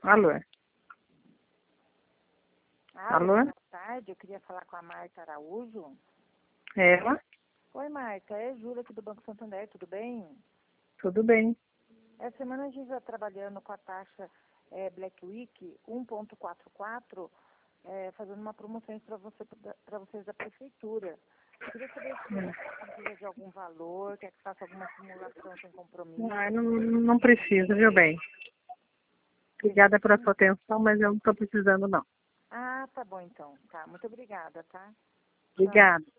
Alô? Alô, Alô? boa tarde. Eu queria falar com a Marta Araújo. Ela? Oi, Marta. É Júlia aqui do Banco Santander. Tudo bem? Tudo bem. Essa semana a gente está trabalhando com a taxa Black Week 1,44, fazendo uma promoção para vocês da prefeitura. Eu queria saber se você precisa de algum valor, quer que faça alguma simulação sem compromisso. Não precisa, viu bem? Obrigada pela sua atenção, mas eu não estou precisando, não. Ah, tá bom então. Tá, muito obrigada, tá? Tchau. Obrigada.